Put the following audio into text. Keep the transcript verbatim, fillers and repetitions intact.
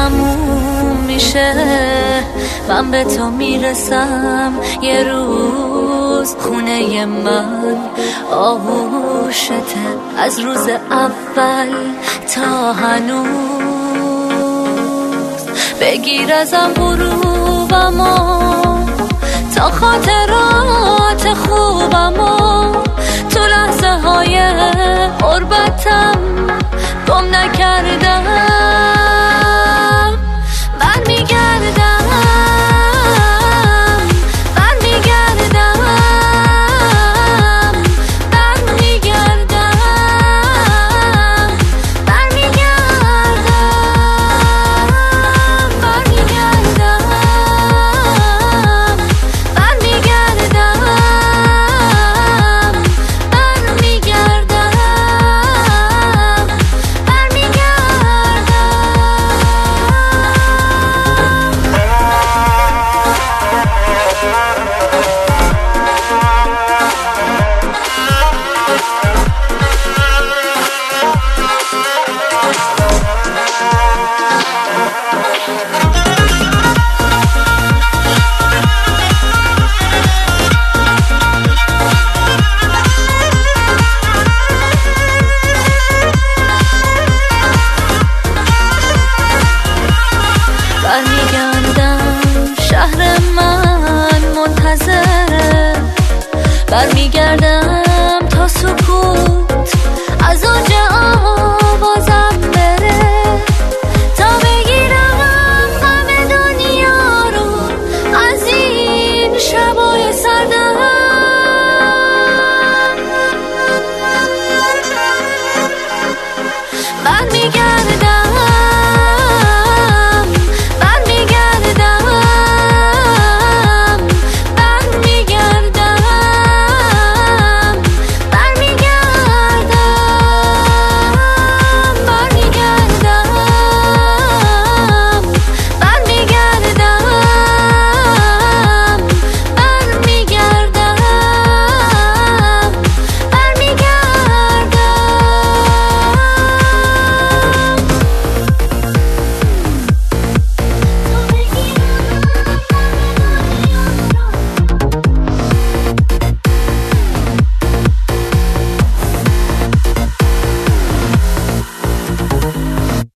تموم میشه من به تو میرسم یه روز خونه من آغوشته از روز اول تا هنوز بگیر ازم غروبمو تا خاطرات خوبمو تو لحظه های قربتم گم نکردم برمیگردم برمیگردم برمیگردم برمیگردم برمیگردم برمیگردم شهر من منتظره برمیگردم تا سکوت از اوج